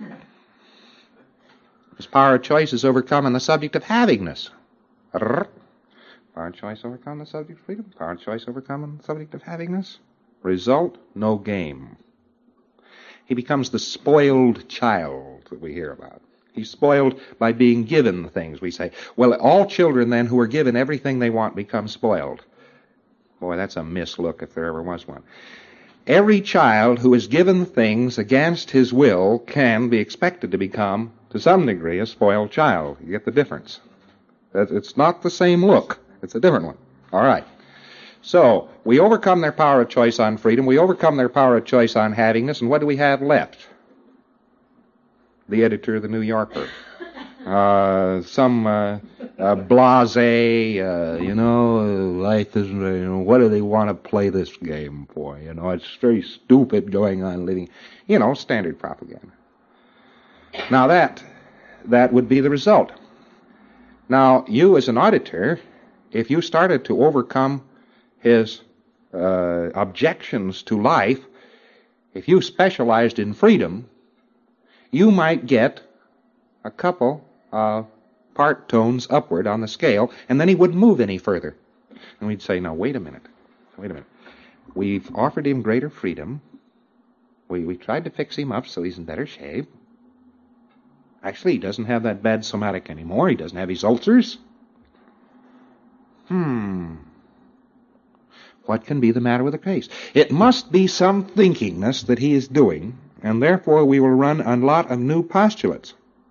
His power of choice is overcome on the subject of havingness. Power of choice overcome the subject of freedom. Power of choice overcome on the subject of havingness. Result, no game. He becomes the spoiled child that we hear about. He's spoiled by being given things. We say, well, all children then who are given everything they want become spoiled. Boy, that's a mislook if there ever was one. Every child who is given things against his will can be expected to become, to some degree, a spoiled child. You get the difference. It's not the same look. It's a different one. All right. So, we overcome their power of choice on freedom. We overcome their power of choice on havingness. And what do we have left? The editor of the New Yorker. Uh, some uh, uh, blasé, uh, you know, life isn't, you know, what do they want to play this game for? You know, it's very stupid going on living, you know, standard propaganda. Now that, that would be the result. Now, you as an auditor, if you started to overcome his uh, objections to life, if you specialized in freedom, you might get a couple uh, part tones upward on the scale, and then he wouldn't move any further. And we'd say, now, wait a minute. Wait a minute. We've offered him greater freedom. We, we tried to fix him up so he's in better shape. Actually, he doesn't have that bad somatic anymore. He doesn't have his ulcers. Hmm. What can be the matter with the case? It must be some thinkingness that he is doing, and therefore we will run a lot of new postulates.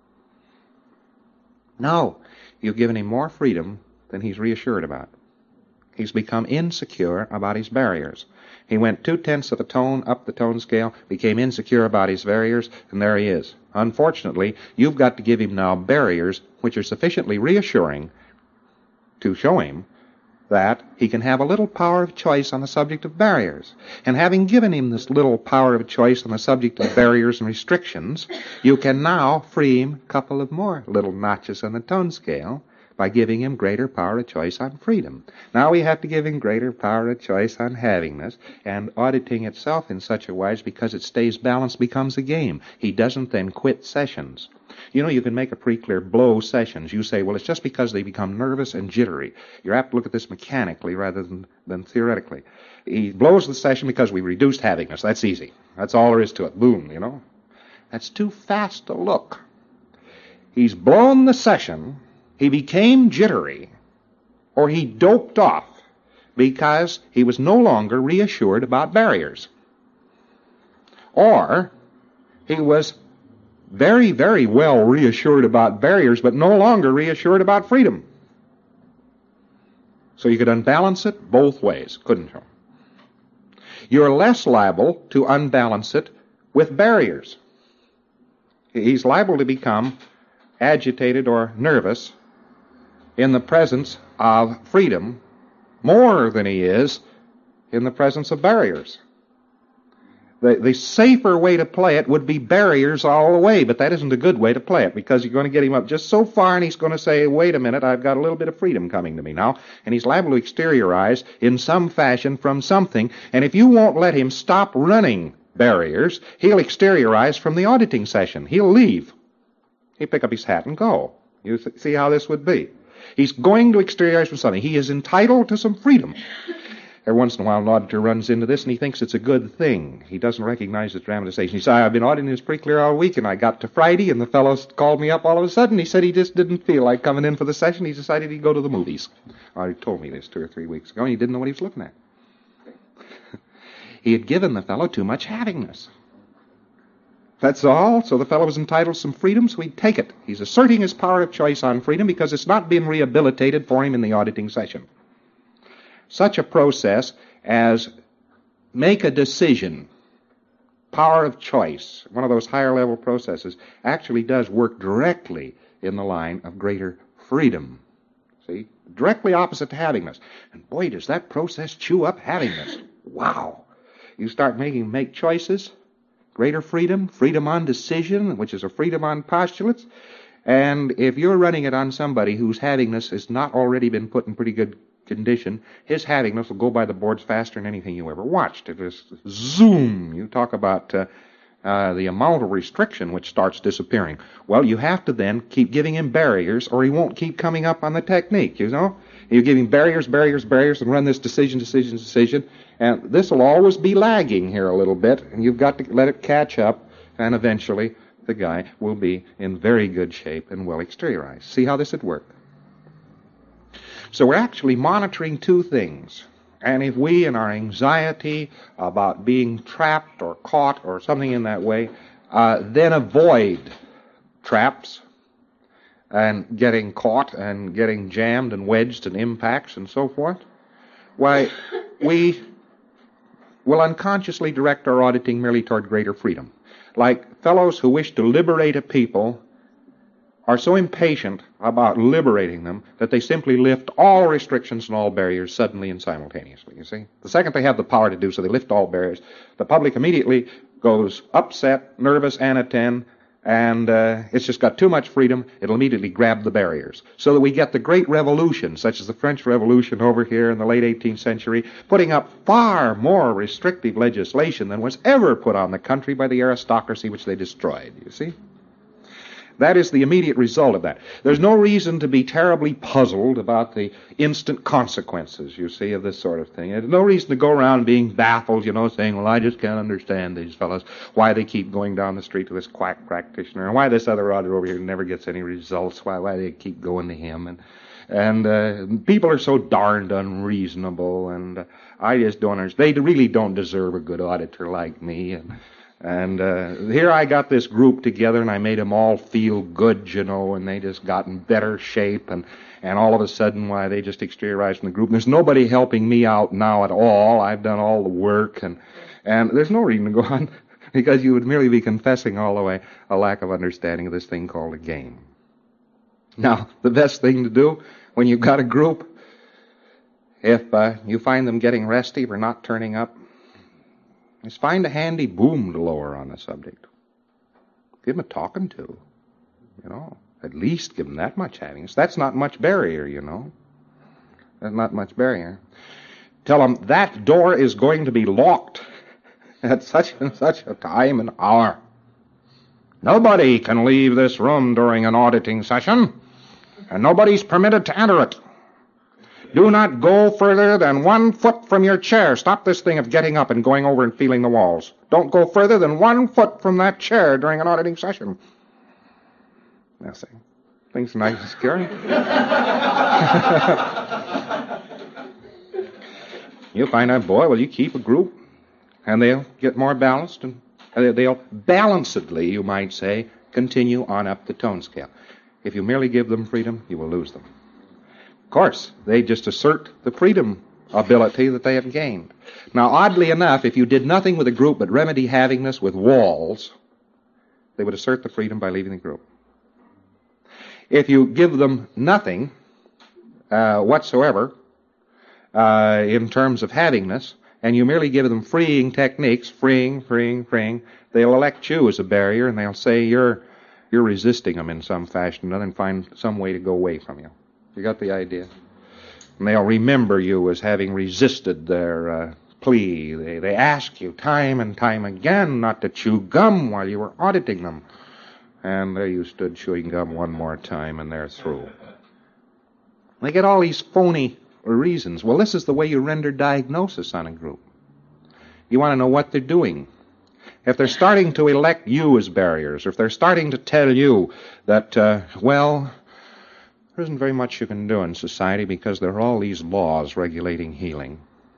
No, you've given him more freedom than he's reassured about. He's become insecure about his barriers. He went two-tenths of a tone up the tone scale, became insecure about his barriers, and there he is. Unfortunately, you've got to give him now barriers which are sufficiently reassuring to show him that he can have a little power of choice on the subject of barriers. And having given him this little power of choice on the subject of barriers and restrictions, you can now free him a couple of more little notches on the tone scale by giving him greater power of choice on freedom. Now we have to give him greater power of choice on havingness, and auditing itself in such a wise, because it stays balanced, becomes a game. He doesn't then quit sessions. You know, you can make a pretty clear blow sessions. You say, well, it's just because they become nervous and jittery. You're apt to look at this mechanically rather than, than theoretically. He blows the session because we reduced havingness. That's easy. That's all there is to it. Boom, you know. That's too fast to look. He's blown the session, he became jittery, or he doped off because he was no longer reassured about barriers. Or he was very, very well reassured about barriers, but no longer reassured about freedom. So you could unbalance it both ways, couldn't you? You're less liable to unbalance it with barriers. He's liable to become agitated or nervous in the presence of freedom more than he is in the presence of barriers. The, the safer way to play it would be barriers all the way, but that isn't a good way to play it, because you're going to get him up just so far and he's going to say, wait a minute, I've got a little bit of freedom coming to me now, and he's liable to exteriorize in some fashion from something, and if you won't let him stop running barriers, he'll exteriorize from the auditing session. He'll leave. He'll pick up his hat and go. You see how this would be. He's going to exteriorize from something. He is entitled to some freedom. Every once in a while, an auditor runs into this, and he thinks it's a good thing. He doesn't recognize the dramatization. He says, I've been auditing this pretty clear all week, and I got to Friday, and the fellow called me up all of a sudden. He said he just didn't feel like coming in for the session. He decided he'd go to the movies. Oh, he told me this two or three weeks ago, and he didn't know what he was looking at. He had given the fellow too much havingness. That's all. So the fellow was entitled to some freedom, so he'd take it. He's asserting his power of choice on freedom because it's not been rehabilitated for him in the auditing session. Such a process as make a decision, power of choice, one of those higher level processes, actually does work directly in the line of greater freedom. See? Directly opposite to havingness. And boy, does that process chew up havingness. Wow. You start making make choices, greater freedom, freedom on decision, which is a freedom on postulates. And if you're running it on somebody whose havingness has not already been put in pretty good condition, his havingness will go by the boards faster than anything you ever watched. It just zoom. You talk about uh, uh, the amount of restriction which starts disappearing. Well, you have to then keep giving him barriers, or he won't keep coming up on the technique, you know? You give him barriers, barriers, barriers, and run this decision, decision, decision, and this will always be lagging here a little bit, and you've got to let it catch up, and eventually the guy will be in very good shape and well exteriorized. See how this would work? So we're actually monitoring two things. And if we, in our anxiety about being trapped or caught or something in that way, uh, then avoid traps and getting caught and getting jammed and wedged and impacts and so forth, why, we will unconsciously direct our auditing merely toward greater freedom. Like fellows who wish to liberate a people are so impatient about liberating them that they simply lift all restrictions and all barriers suddenly and simultaneously, you see. The second they have the power to do so, they lift all barriers. The public immediately goes upset, nervous, and at ten, and uh, it's just got too much freedom. It'll immediately grab the barriers. So that we get the great revolution, such as the French Revolution over here in the late eighteenth century, putting up far more restrictive legislation than was ever put on the country by the aristocracy which they destroyed, you see. That is the immediate result of that. There's no reason to be terribly puzzled about the instant consequences, you see, of this sort of thing. There's no reason to go around being baffled, you know, saying, well, I just can't understand these fellows, why they keep going down the street to this quack practitioner, and why this other auditor over here never gets any results, why why they keep going to him. And And uh, people are so darned unreasonable, and uh, I just don't understand. They really don't deserve a good auditor like me. And, and uh, here I got this group together, and I made them all feel good, you know, and they just got in better shape, and, and all of a sudden, why, they just exteriorized from the group. And there's nobody helping me out now at all. I've done all the work, and, and there's no reason to go on, because you would merely be confessing all the way a lack of understanding of this thing called a game. Now, the best thing to do when you've got a group, if uh, you find them getting restive or not turning up, is find a handy boom to lower on the subject. Give them a talking to, you know. At least give them that much happiness. That's not much barrier, you know. That's not much barrier. Tell them that door is going to be locked at such and such a time and hour. Nobody can leave this room during an auditing session, and nobody's permitted to enter it. Do not go further than one foot from your chair. Stop this thing of getting up and going over and feeling the walls. Don't go further than one foot from that chair during an auditing session. Now, see, things nice and scary. You find out, boy, well, you keep a group, and they'll get more balanced, and they'll balancedly, you might say, continue on up the tone scale. If you merely give them freedom, you will lose them. Of course, they just assert the freedom ability that they have gained. Now, oddly enough, if you did nothing with a group but remedy havingness with walls, they would assert the freedom by leaving the group. If you give them nothing uh, whatsoever uh, in terms of havingness, and you merely give them freeing techniques, freeing, freeing, freeing, they'll elect you as a barrier, and they'll say you're you're resisting them in some fashion or another, and find some way to go away from you. You got the idea? And they'll remember you as having resisted their uh, plea. They, they ask you time and time again not to chew gum while you were auditing them. And there you stood chewing gum one more time, and they're through. They get all these phony reasons. Well, this is the way you render diagnosis on a group. You want to know what they're doing. If they're starting to elect you as barriers, or if they're starting to tell you that, uh, well, there isn't very much you can do in society because there are all these laws regulating healing.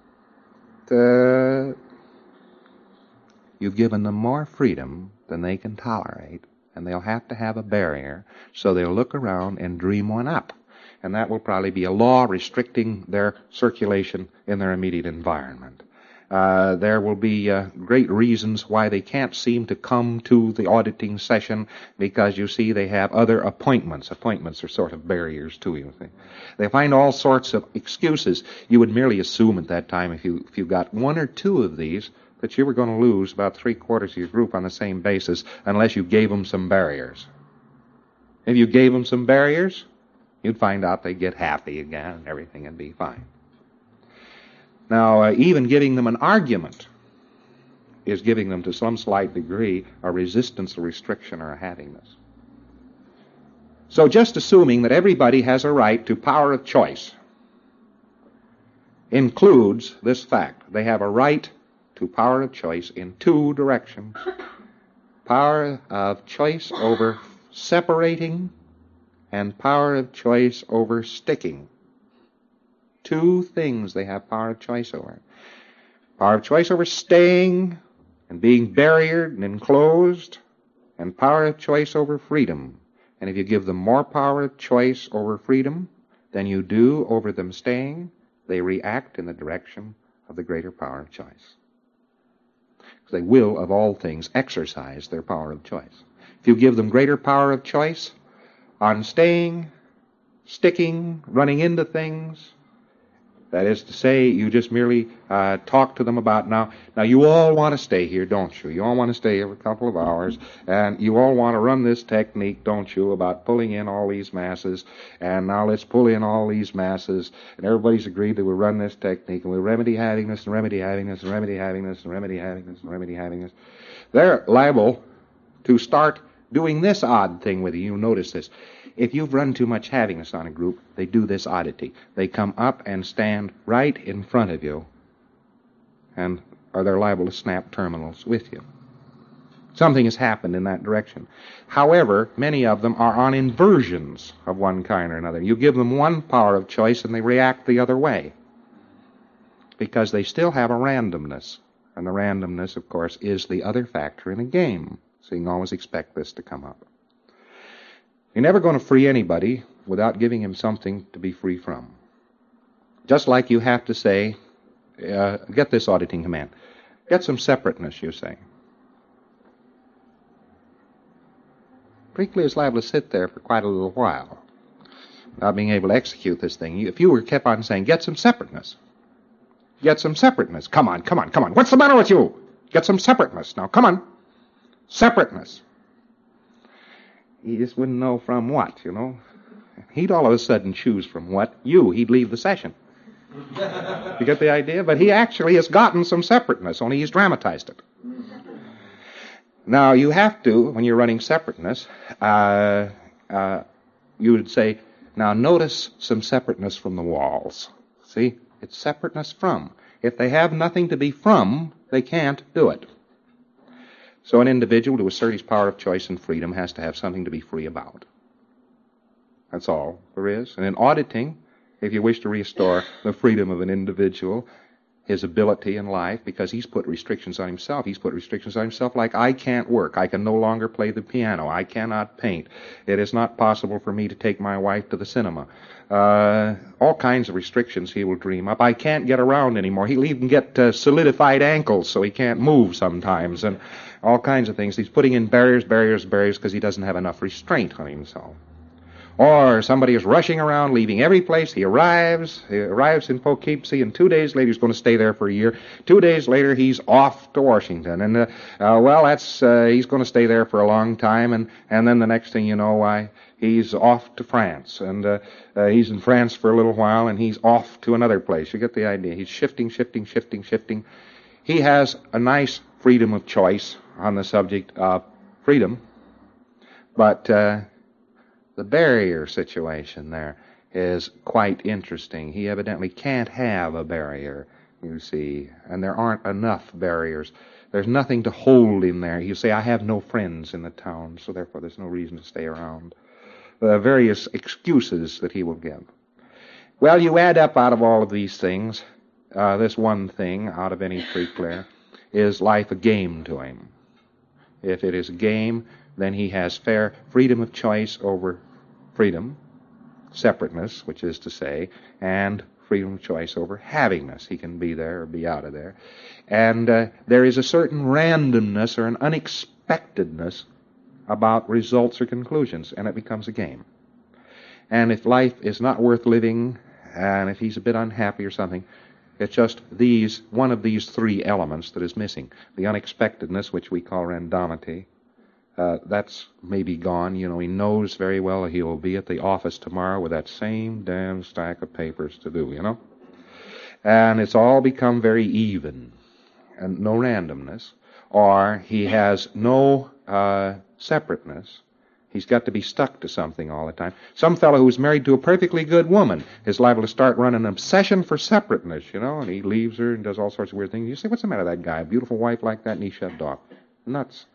Uh, you've given them more freedom than they can tolerate, and they'll have to have a barrier, so they'll look around and dream one up. And that will probably be a law restricting their circulation in their immediate environment. Uh, there will be uh, great reasons why they can't seem to come to the auditing session because, you see, they have other appointments. Appointments are sort of barriers to you. See? They find all sorts of excuses. You would merely assume at that time, if you if you got one or two of these, that you were going to lose about three-quarters of your group on the same basis unless you gave them some barriers. If you gave them some barriers, you'd find out they'd get happy again and everything would be fine. Now, uh, even giving them an argument is giving them to some slight degree a resistance, a restriction, or a havingness. So just assuming that everybody has a right to power of choice includes this fact. They have a right to power of choice in two directions. Power of choice over separating and power of choice over sticking. Two things they have power of choice over. Power of choice over staying and being barriered and enclosed, and power of choice over freedom. And if you give them more power of choice over freedom than you do over them staying, they react in the direction of the greater power of choice. Because they will, of all things, exercise their power of choice. If you give them greater power of choice on staying, sticking, running into things, that is to say, you just merely uh, talk to them about, now, now you all want to stay here, don't you? You all want to stay here for a couple of hours, and you all want to run this technique, don't you, about pulling in all these masses, and now let's pull in all these masses, and everybody's agreed that we'll run this technique, and we'll remedy havingness, and remedy havingness, and remedy havingness, and remedy havingness, and remedy havingness. They're liable to start doing this odd thing with you. You notice this. If you've run too much havingness on a group, they do this oddity. They come up and stand right in front of you, and are they're liable to snap terminals with you. Something has happened in that direction. However, many of them are on inversions of one kind or another. You give them one power of choice and they react the other way, because they still have a randomness. And the randomness, of course, is the other factor in a game. So you can always expect this to come up. You're never going to free anybody without giving him something to be free from. Just like you have to say, uh, get this auditing command. Get some separateness, you say. Pretty is liable to sit there for quite a little while without being able to execute this thing. If you were kept on saying, get some separateness, get some separateness. Come on, come on, come on. What's the matter with you? Get some separateness. Now, come on. Separateness. He just wouldn't know from what, you know. He'd all of a sudden choose from what? You. He'd leave the session. You get the idea? But he actually has gotten some separateness, only he's dramatized it. Now, you have to, when you're running separateness, uh, uh, you would say, now notice some separateness from the walls. See? It's separateness from. If they have nothing to be from, they can't do it. So an individual to assert his power of choice and freedom has to have something to be free about. That's all there is. And in auditing, if you wish to restore the freedom of an individual, his ability in life, because he's put restrictions on himself. He's put restrictions on himself like, I can't work. I can no longer play the piano. I cannot paint. It is not possible for me to take my wife to the cinema. Uh, all kinds of restrictions he will dream up. I can't get around anymore. He'll even get uh, solidified ankles so he can't move sometimes, and all kinds of things. He's putting in barriers, barriers, barriers because he doesn't have enough restraint on himself. Or somebody is rushing around, leaving every place. He arrives, he arrives in Poughkeepsie, and two days later he's going to stay there for a year. Two days later he's off to Washington, and uh, uh, well, that's uh, he's going to stay there for a long time, and and then the next thing you know, why he's off to France, and uh, uh, he's in France for a little while, and he's off to another place. You get the idea? He's shifting, shifting, shifting, shifting. He has a nice freedom of choice on the subject of freedom, but. Uh, The barrier situation there is quite interesting. He evidently can't have a barrier, you see, and there aren't enough barriers. There's nothing to hold him there. You say, I have no friends in the town, so therefore there's no reason to stay around. The various excuses that he will give. Well, you add up out of all of these things, uh, this one thing out of any free clear, is life a game to him? If it is a game, then he has fair freedom of choice over freedom, separateness, which is to say, and freedom of choice over havingness. He can be there or be out of there. And uh, there is a certain randomness or an unexpectedness about results or conclusions, and it becomes a game. And if life is not worth living, and if he's a bit unhappy or something, it's just these, one of these three elements that is missing. The unexpectedness, which we call randomity, Uh, that's maybe gone. You know, he knows very well he will be at the office tomorrow with that same damn stack of papers to do, you know. And it's all become very even and no randomness. Or he has no uh, separateness. He's got to be stuck to something all the time. Some fellow who's married to a perfectly good woman is liable to start running an obsession for separateness, you know, and he leaves her and does all sorts of weird things. You say, what's the matter with that guy? A beautiful wife like that, and he shoved off. Nuts.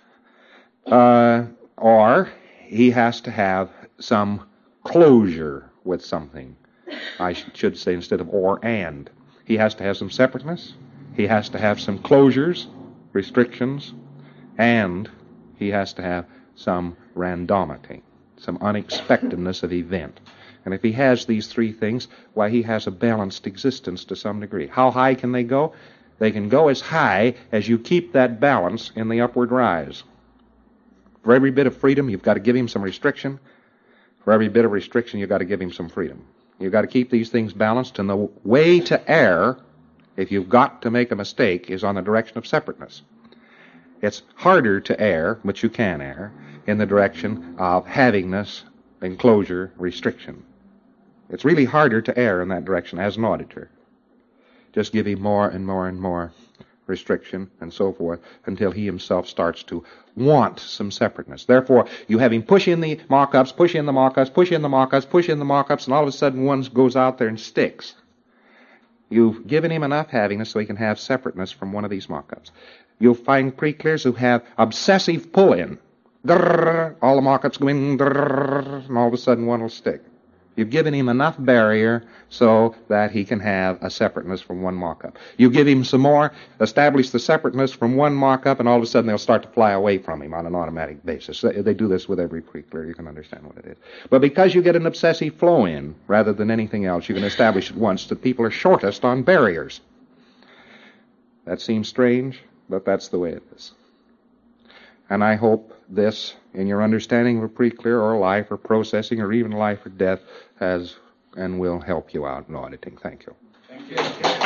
Uh, or he has to have some closure with something. I should say instead of or, and. He has to have some separateness. He has to have some closures, restrictions, and he has to have some randomity, some unexpectedness of event. And if he has these three things, why, he has a balanced existence to some degree. How high can they go? They can go as high as you keep that balance in the upward rise. For every bit of freedom, you've got to give him some restriction. For every bit of restriction, you've got to give him some freedom. You've got to keep these things balanced, and the way to err, if you've got to make a mistake, is on the direction of separateness. It's harder to err, but you can err, in the direction of havingness, enclosure, restriction. It's really harder to err in that direction as an auditor. Just give him more and more and more restriction and so forth until he himself starts to want some separateness. Therefore, you have him push in the mock-ups, push in the mock-ups, push in the mock-ups, push in the mock-ups, and all of a sudden one goes out there and sticks. You've given him enough havingness so he can have separateness from one of these mock-ups. You'll find pre-clears who have obsessive pull-in. Drrr, all the mock-ups go in, drrr, and all of a sudden one will stick. You've given him enough barrier so that he can have a separateness from one mock-up. You give him some more, establish the separateness from one mock-up, and all of a sudden they'll start to fly away from him on an automatic basis. They, they do this with every pre-clear. You can understand what it is. But because you get an obsessive flow in rather than anything else, you can establish at once that people are shortest on barriers. That seems strange, but that's the way it is. And I hope this, in your understanding of a pre-clear or life or processing or even life or death, has and will help you out in auditing. Thank you. Thank you.